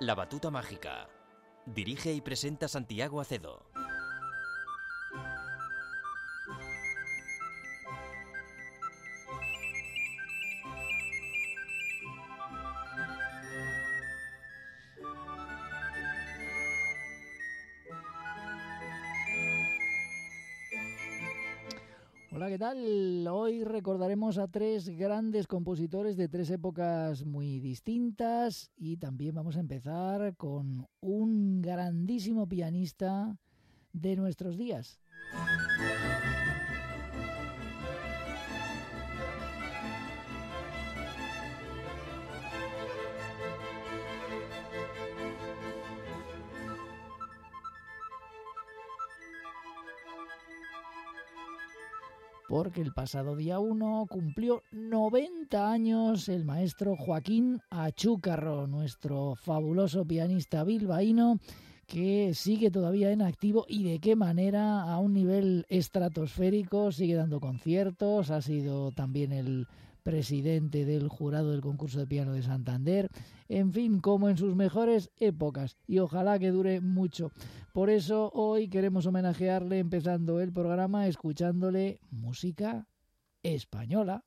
La Batuta Mágica. Dirige y presenta Santiago Acedo. Hola, ¿qué tal? Hoy recordaremos a tres grandes compositores de tres épocas muy distintas y también vamos a empezar con un grandísimo pianista de nuestros días. Porque el pasado día 1 cumplió 90 años el maestro Joaquín Achúcarro, nuestro fabuloso pianista bilbaíno, que sigue todavía en activo y de qué manera, a un nivel estratosférico, sigue dando conciertos, ha sido también el presidente del jurado del concurso de piano de Santander, en fin, como en sus mejores épocas, y ojalá que dure mucho. Por eso hoy queremos homenajearle empezando el programa escuchándole música española.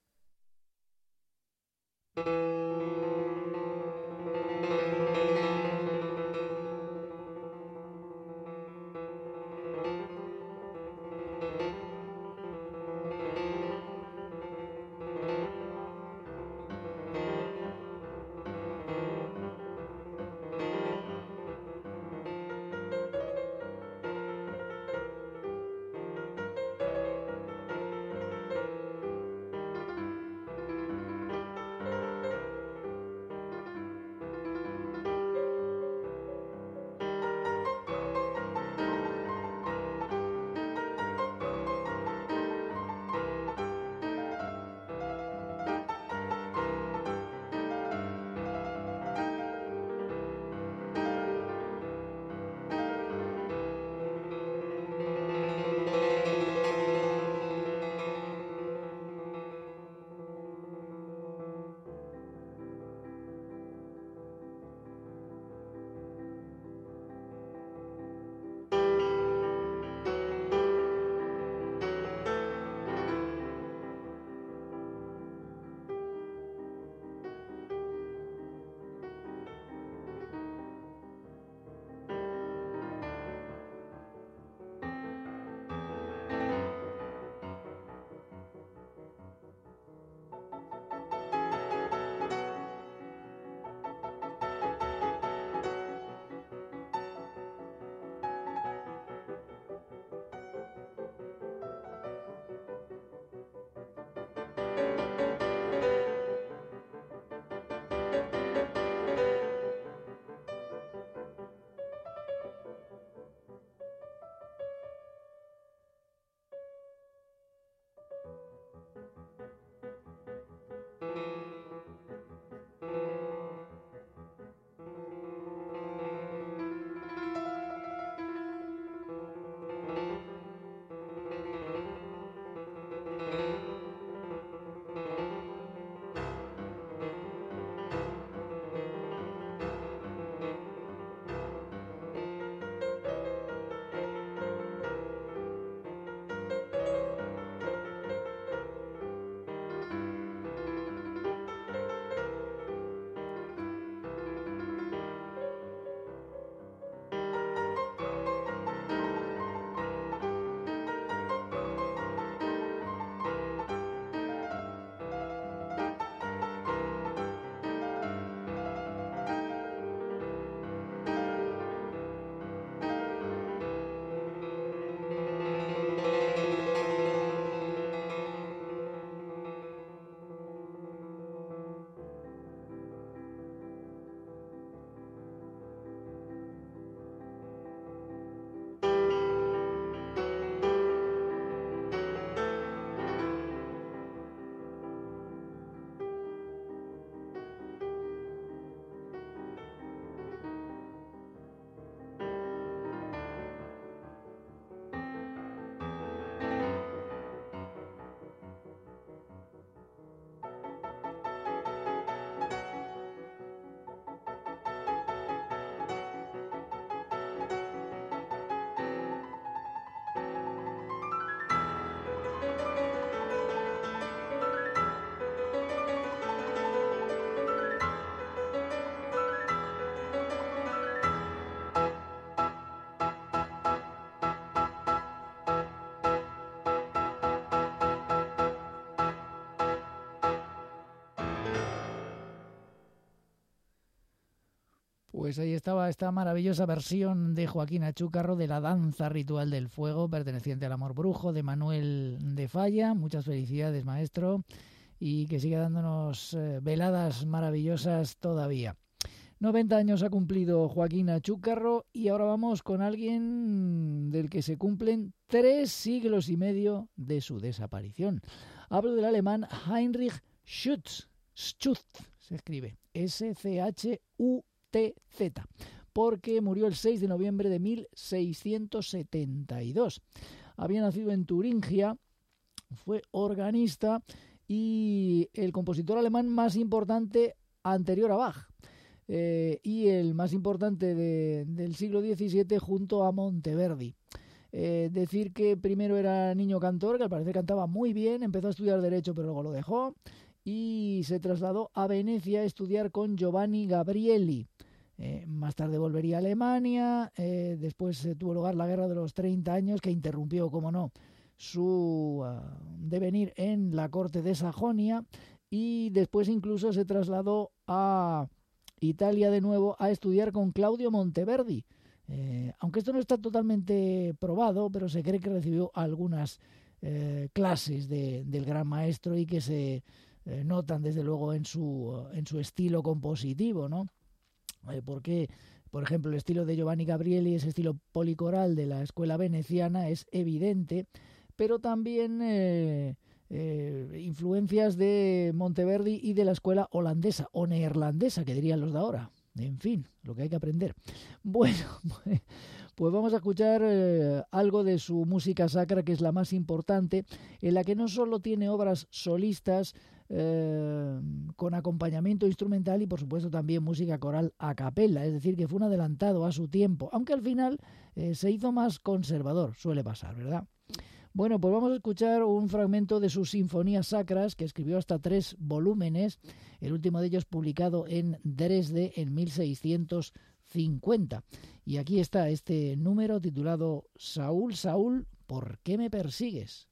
Pues ahí estaba esta maravillosa versión de Joaquín Achúcarro de la danza ritual del fuego, perteneciente al Amor Brujo, de Manuel de Falla. Muchas felicidades, maestro, y que siga dándonos veladas maravillosas todavía. 90 años ha cumplido Joaquín Achúcarro y ahora vamos con alguien del que se cumplen 3 siglos y medio de su desaparición. Hablo del alemán Heinrich Schütz. Schütz se escribe S-C-H-U-T-Z, porque murió el 6 de noviembre de 1672. Había nacido en Turingia, fue organista y el compositor alemán más importante anterior a Bach. Y el más importante del siglo XVII junto a Monteverdi. Decir que primero era niño cantor, que al parecer cantaba muy bien, empezó a estudiar Derecho pero luego lo dejó y se trasladó a Venecia a estudiar con Giovanni Gabrieli. Más tarde volvería a Alemania, después tuvo lugar la Guerra de los 30 años que interrumpió, como no, su devenir en la corte de Sajonia y después incluso se trasladó a Italia de nuevo a estudiar con Claudio Monteverdi. Aunque esto no está totalmente probado, pero se cree que recibió algunas clases del gran maestro y que se notan desde luego en su estilo compositivo, ¿no? Porque, por ejemplo, el estilo de Giovanni Gabrieli, ese estilo policoral de la escuela veneciana, es evidente, pero también influencias de Monteverdi y de la escuela holandesa o neerlandesa, que dirían los de ahora. En fin, lo que hay que aprender. Bueno, pues vamos a escuchar algo de su música sacra, que es la más importante, en la que no solo tiene obras solistas con acompañamiento instrumental y por supuesto también música coral a capella, es decir, que fue un adelantado a su tiempo, aunque al final se hizo más conservador, suele pasar, ¿verdad? Bueno, pues vamos a escuchar un fragmento de sus sinfonías sacras, que escribió hasta 3 volúmenes, el último de ellos publicado en Dresde en 1650. Y aquí está este número titulado Saúl, Saúl, ¿por qué me persigues?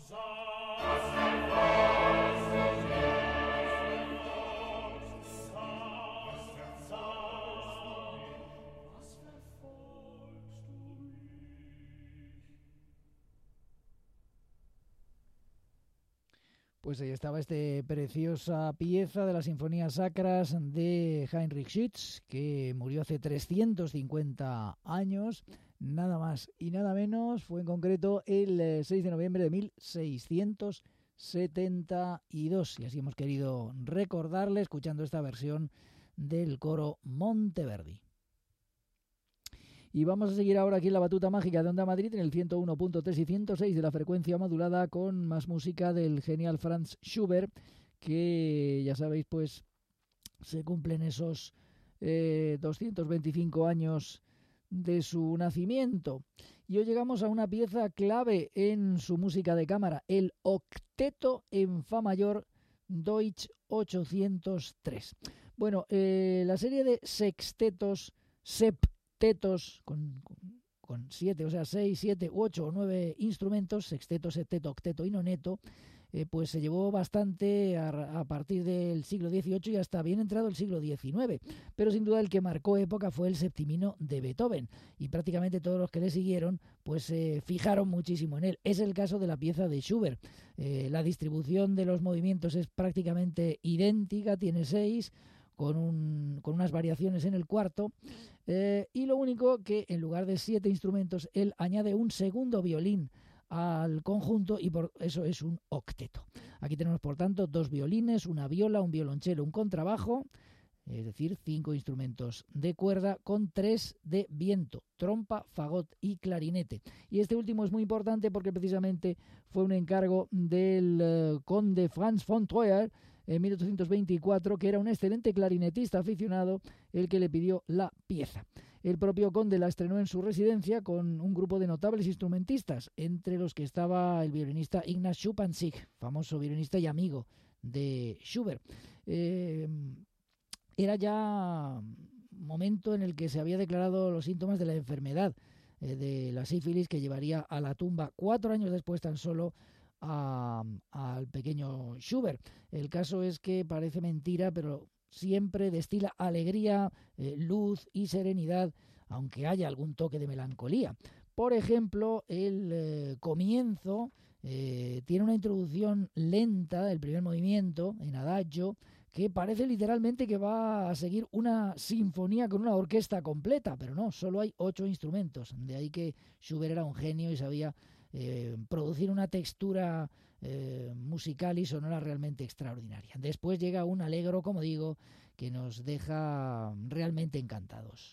Pues ahí estaba esta preciosa pieza de las sinfonías sacras de Heinrich Schütz, que murió hace 350 años, nada más y nada menos. Fue en concreto el 6 de noviembre de 1672. Y así hemos querido recordarle escuchando esta versión del coro Monteverdi. Y vamos a seguir ahora aquí en la batuta mágica de Onda Madrid en el 101.3 y 106 de la frecuencia modulada con más música del genial Franz Schubert, que ya sabéis pues se cumplen esos 225 años de su nacimiento. Y hoy llegamos a una pieza clave en su música de cámara, el octeto en fa mayor Deutsch 803. Bueno, la serie de sextetos, septetos, con 7, o sea, 6, 7, 8 o 9 instrumentos, sexteto, septeto, octeto y noneto, pues se llevó bastante a partir del siglo XVIII y hasta bien entrado el siglo XIX. Pero sin duda el que marcó época fue el septimino de Beethoven, y prácticamente todos los que le siguieron pues se fijaron muchísimo en él. Es el caso de la pieza de Schubert. La distribución de los movimientos es prácticamente idéntica, tiene 6, con unas variaciones en el cuarto, y lo único que en lugar de 7 instrumentos él añade un segundo violín al conjunto y por eso es un octeto. Aquí tenemos por tanto 2 violines, una viola, un violonchelo, un contrabajo, es decir, 5 instrumentos de cuerda con 3 de viento, trompa, fagot y clarinete. Y este último es muy importante porque precisamente fue un encargo del conde Franz von Troyer en 1824, que era un excelente clarinetista aficionado, el que le pidió la pieza. El propio conde la estrenó en su residencia con un grupo de notables instrumentistas, entre los que estaba el violinista Ignaz Schuppanzig, famoso violinista y amigo de Schubert. Era ya momento en el que se había declarado los síntomas de la enfermedad de la sífilis, que llevaría a la tumba 4 años después tan solo al pequeño Schubert. El caso es que parece mentira, pero siempre destila alegría, luz y serenidad, aunque haya algún toque de melancolía. Por ejemplo, el comienzo tiene una introducción lenta del primer movimiento, en adagio, que parece literalmente que va a seguir una sinfonía con una orquesta completa, pero no, solo hay 8 instrumentos. De ahí que Schubert era un genio y sabía producir una textura musical y sonora realmente extraordinaria. Después llega un allegro, como digo, que nos deja realmente encantados.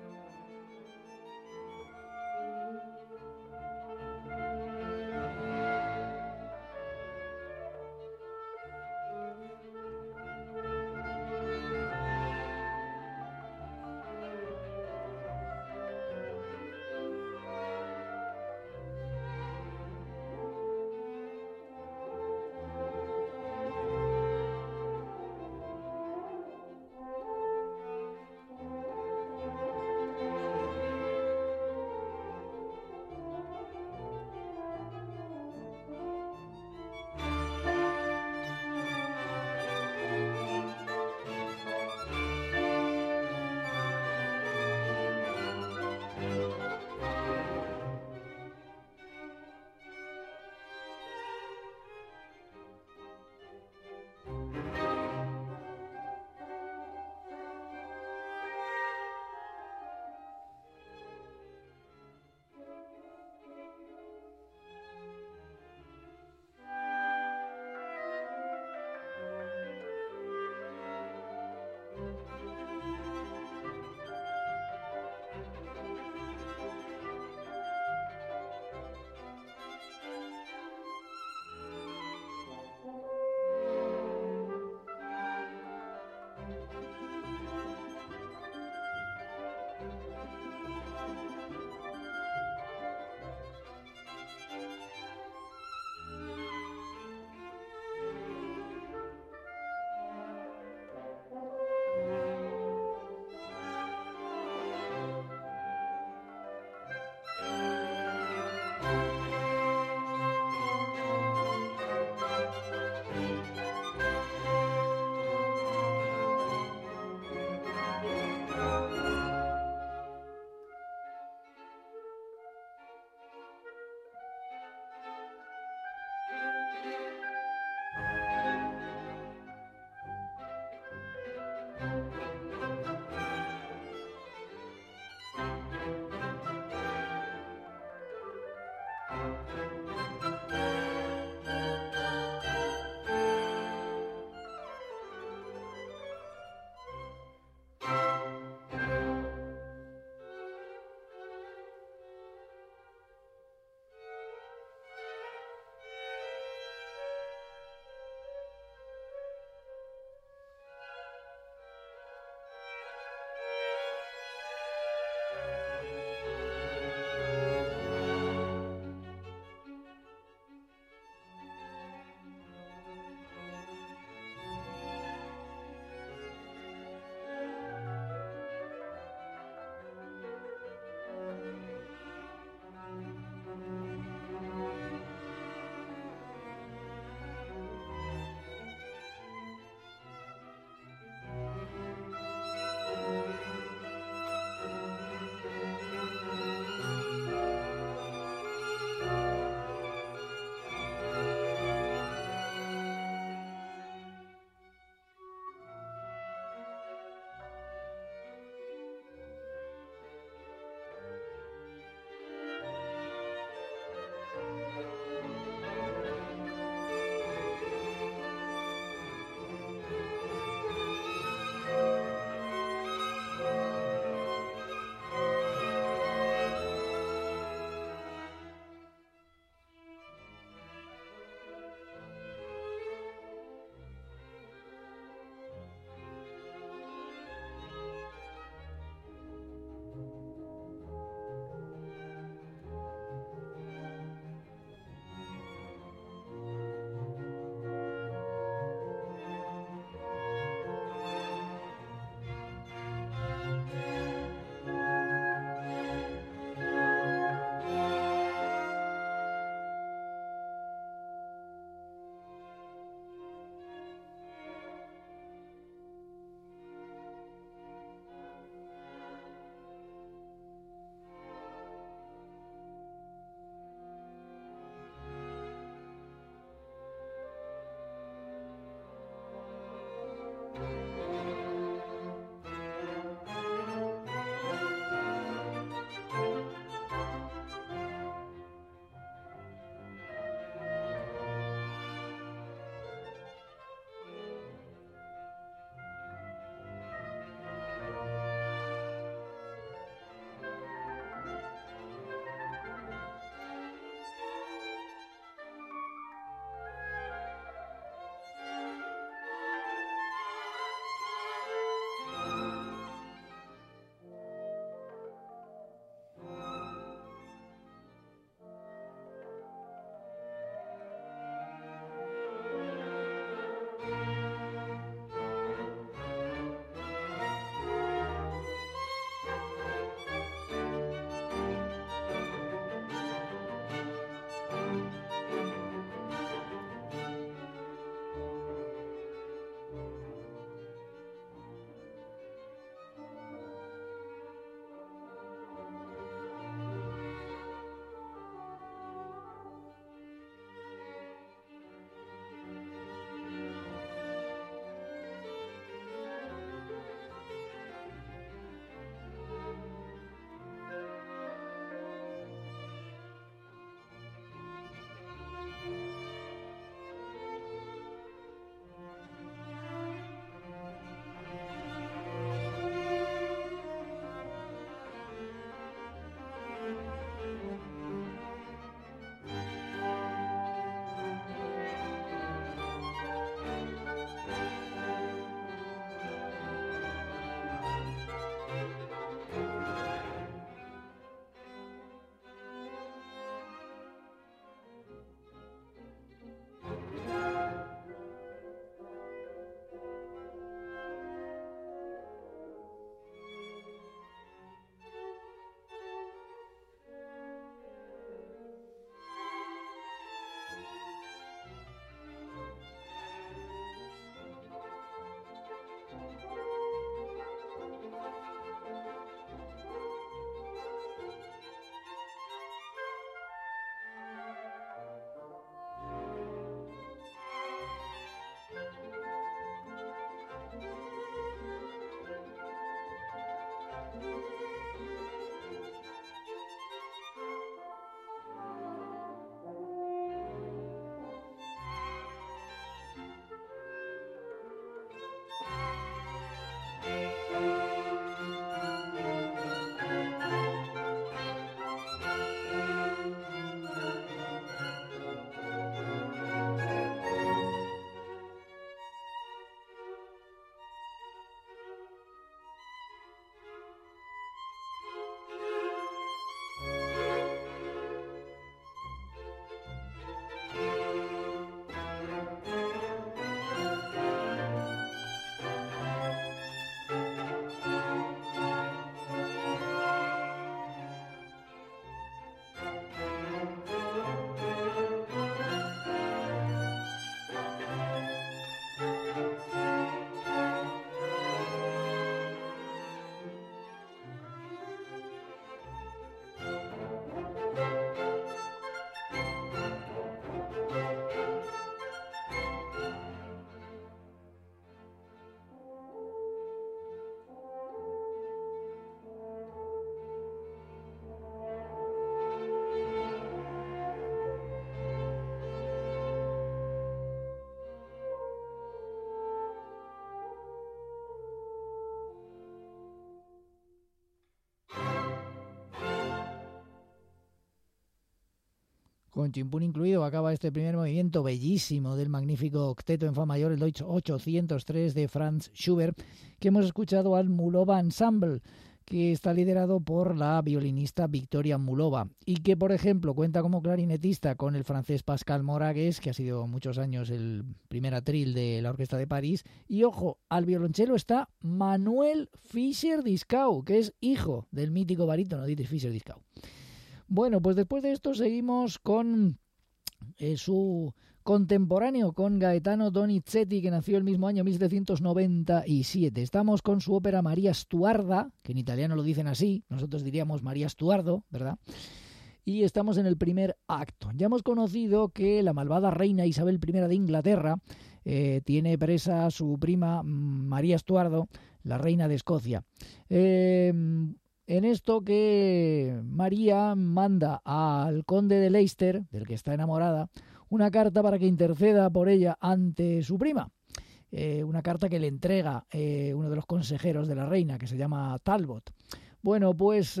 Con chimpún incluido, acaba este primer movimiento bellísimo del magnífico octeto en fa mayor, el Deutsch 803 de Franz Schubert, que hemos escuchado al Mulova Ensemble, que está liderado por la violinista Victoria Mulova y que, por ejemplo, cuenta como clarinetista con el francés Pascal Moragues, que ha sido muchos años el primer atril de la Orquesta de París. Y, ojo, al violonchelo está Manuel Fischer-Dieskau, que es hijo del mítico barítono Dietrich Fischer-Dieskau. Bueno, pues después de esto seguimos con su contemporáneo, con Gaetano Donizetti, que nació el mismo año 1797. Estamos con su ópera María Stuarda, que en italiano lo dicen así, nosotros diríamos María Stuardo, ¿verdad? Y estamos en el primer acto. Ya hemos conocido que la malvada reina Isabel I de Inglaterra tiene presa a su prima María Stuardo, la reina de Escocia. En esto que María manda al conde de Leicester, del que está enamorada, una carta para que interceda por ella ante su prima. Una carta que le entrega uno de los consejeros de la reina, que se llama Talbot. Bueno, pues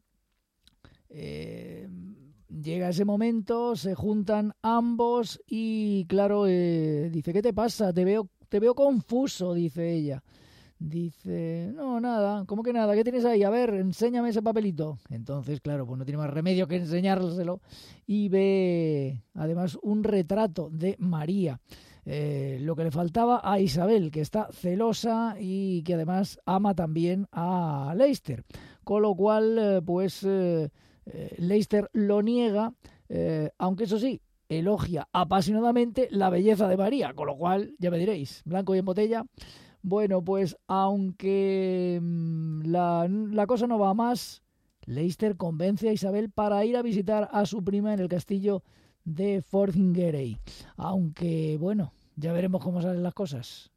llega ese momento, se juntan ambos y claro, dice, ¿qué te pasa? Te veo confuso, dice ella. Dice, no, nada, ¿cómo que nada? ¿Qué tienes ahí? A ver, enséñame ese papelito. Entonces, claro, pues no tiene más remedio que enseñárselo y ve además un retrato de María. Lo que le faltaba a Isabel, que está celosa y que además ama también a Leicester. Con lo cual, Leicester lo niega, aunque eso sí, elogia apasionadamente la belleza de María, con lo cual, ya me diréis, blanco y en botella. Bueno, pues aunque la cosa no va a más, Leicester convence a Isabel para ir a visitar a su prima en el castillo de Fotheringhay. Aunque, bueno, ya veremos cómo salen las cosas.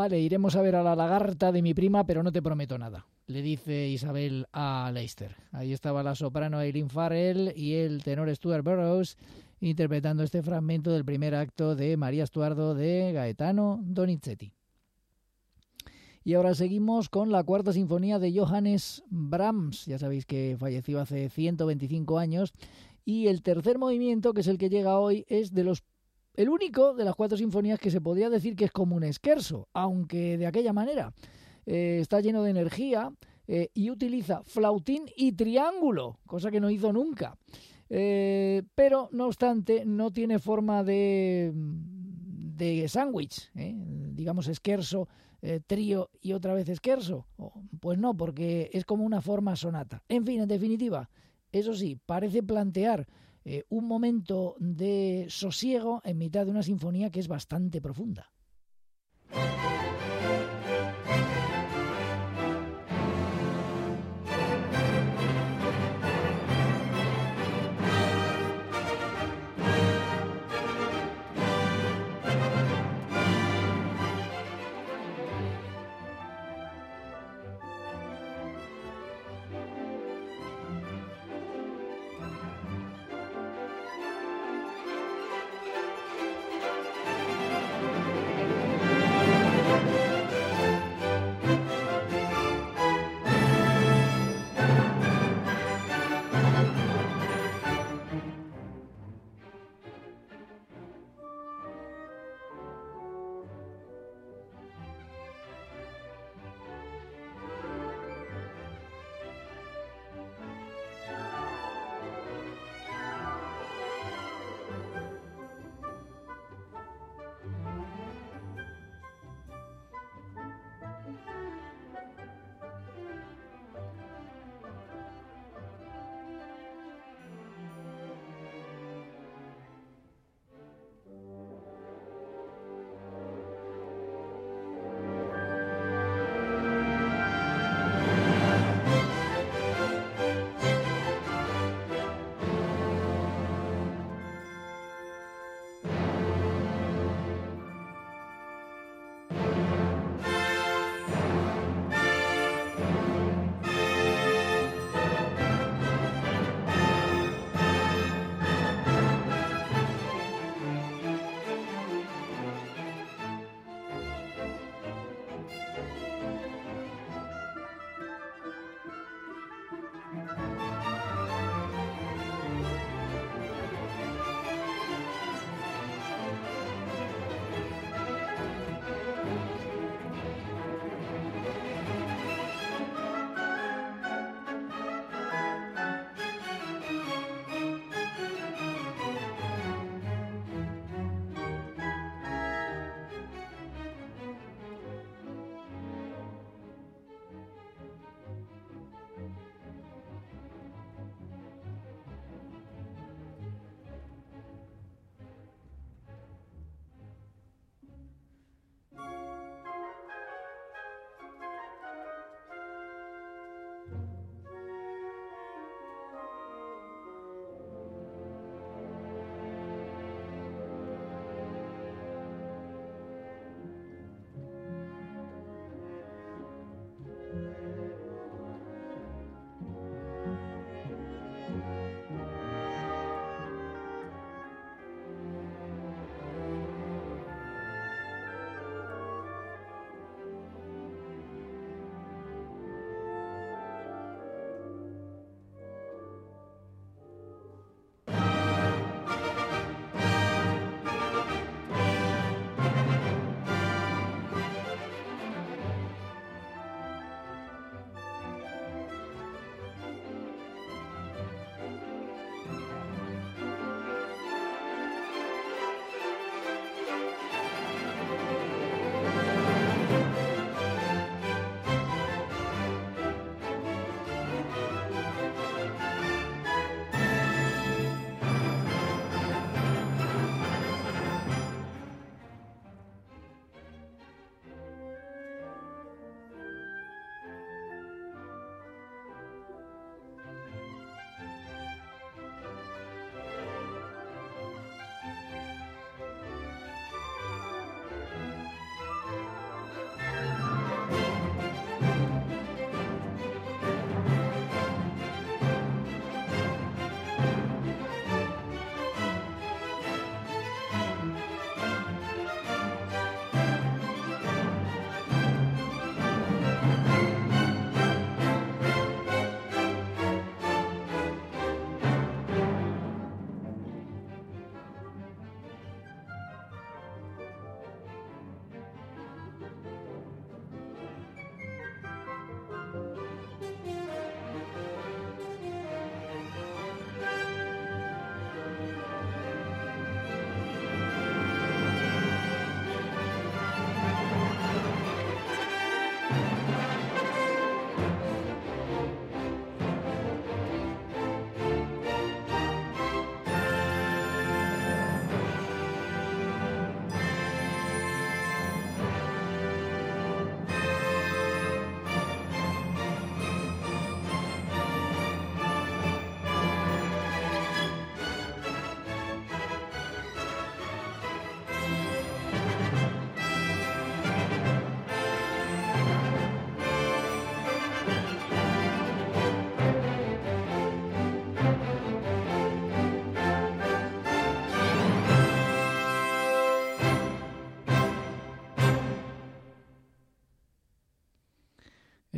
Vale, iremos a ver a la lagarta de mi prima, pero no te prometo nada, le dice Isabel a Leicester. Ahí estaba la soprano Eileen Farrell y el tenor Stuart Burroughs interpretando este fragmento del primer acto de María Estuardo de Gaetano Donizetti. Y ahora seguimos con la cuarta sinfonía de Johannes Brahms. Ya sabéis que falleció hace 125 años. Y el tercer movimiento, que es el que llega hoy, es el único de las cuatro sinfonías que se podría decir que es como un scherzo, aunque de aquella manera. Está lleno de energía y utiliza flautín y triángulo, cosa que no hizo nunca. Pero, no obstante, no tiene forma de sándwich, digamos scherzo, trío y otra vez scherzo. Pues no, porque es como una forma sonata. En fin, en definitiva, eso sí, parece plantear un momento de sosiego en mitad de una sinfonía que es bastante profunda.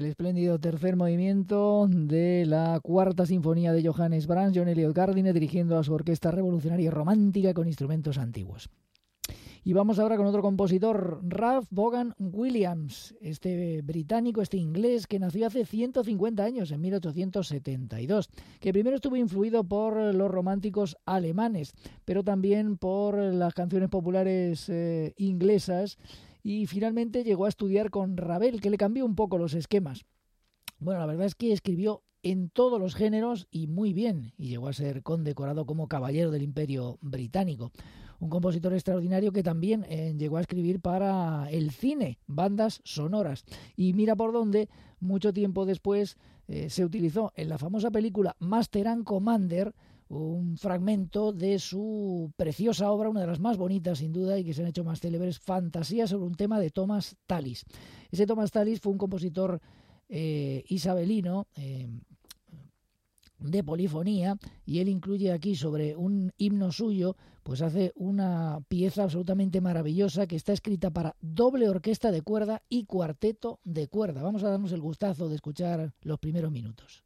espléndido tercer movimiento de la cuarta sinfonía de Johannes Brahms, John Eliot Gardiner dirigiendo a su orquesta revolucionaria romántica con instrumentos antiguos. Y vamos ahora con otro compositor, Ralph Vaughan Williams, este británico, este inglés que nació hace 150 años, en 1872, que primero estuvo influido por los románticos alemanes, pero también por las canciones populares inglesas, y finalmente llegó a estudiar con Ravel, que le cambió un poco los esquemas. Bueno, la verdad es que escribió en todos los géneros y muy bien, y llegó a ser condecorado como caballero del Imperio Británico. Un compositor extraordinario que también llegó a escribir para el cine, bandas sonoras. Y mira por dónde, mucho tiempo después se utilizó en la famosa película Master and Commander un fragmento de su preciosa obra, una de las más bonitas sin duda y que se han hecho más célebres, Fantasía sobre un tema de Thomas Tallis. Ese Thomas Tallis fue un compositor isabelino, de polifonía, y él incluye aquí sobre un himno suyo, pues hace una pieza absolutamente maravillosa que está escrita para doble orquesta de cuerda y cuarteto de cuerda. Vamos a darnos el gustazo de escuchar los primeros minutos.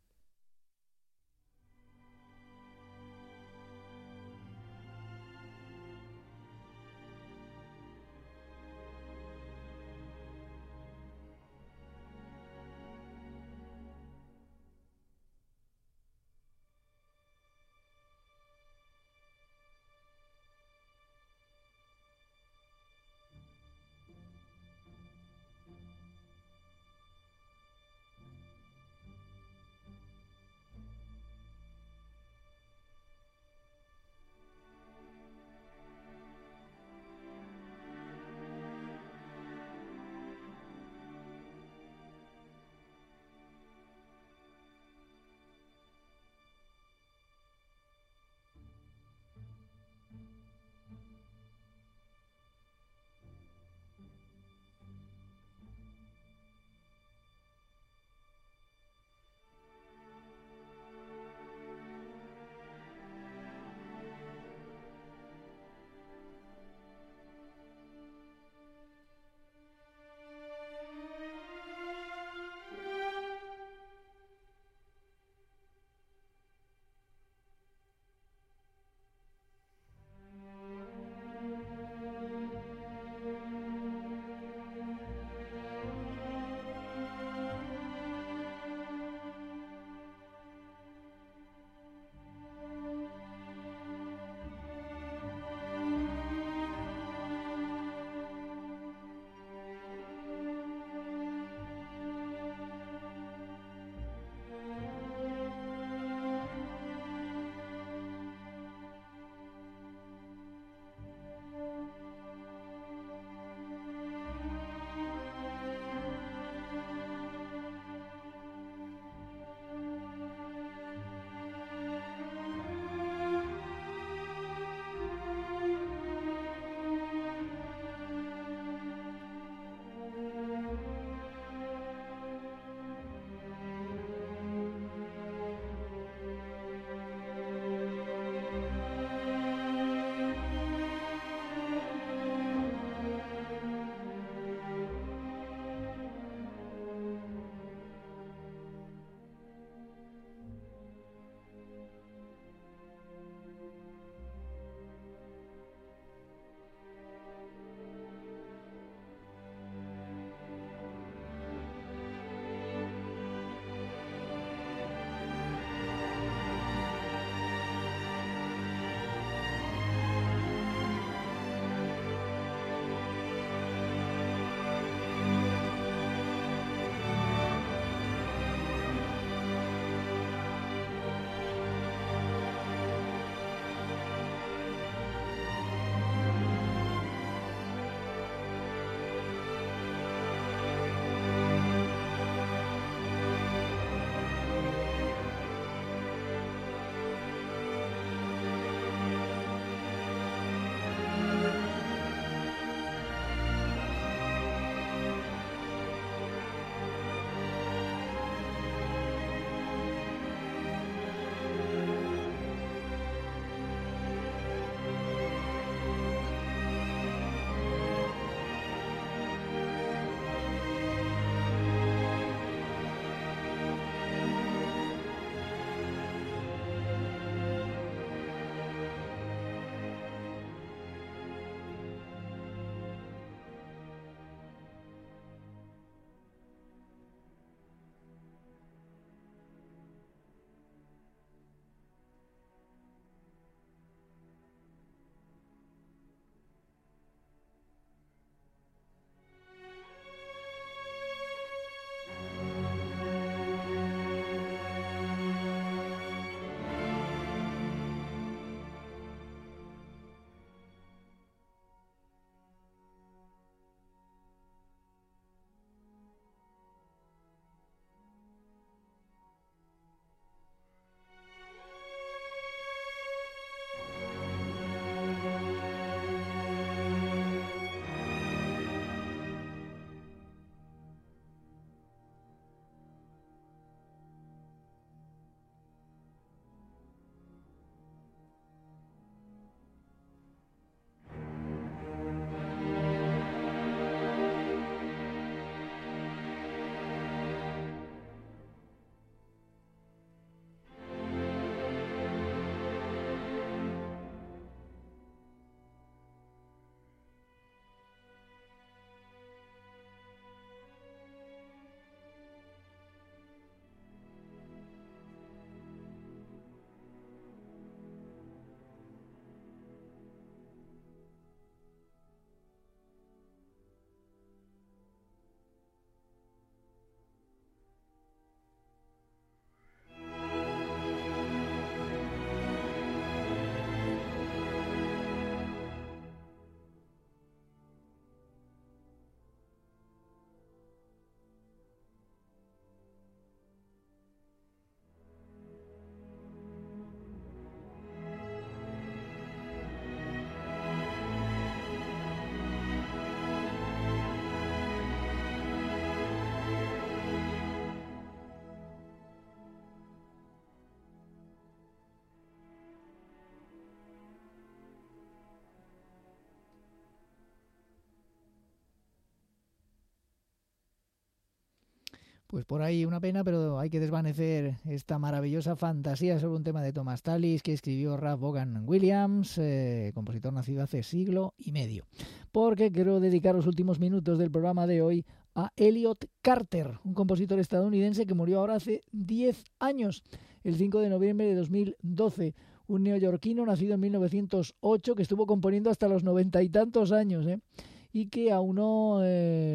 Pues por ahí una pena, pero hay que desvanecer esta maravillosa fantasía sobre un tema de Thomas Tallis que escribió Ralph Vaughan Williams, compositor nacido hace siglo y medio. Porque quiero dedicar los últimos minutos del programa de hoy a Elliot Carter, un compositor estadounidense que murió ahora hace 10 años, el 5 de noviembre de 2012. Un neoyorquino nacido en 1908 que estuvo componiendo hasta los 90 y tantos años, y que aunó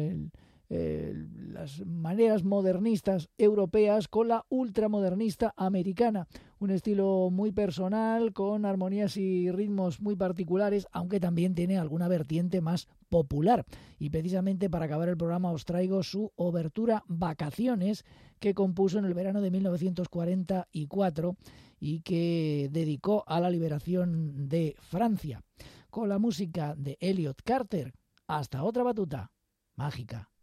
las maneras modernistas europeas con la ultramodernista americana, un estilo muy personal con armonías y ritmos muy particulares, aunque también tiene alguna vertiente más popular. Y precisamente para acabar el programa os traigo su obertura Vacaciones, que compuso en el verano de 1944 y que dedicó a la liberación de Francia. Con la música de Elliot Carter, hasta otra batuta mágica.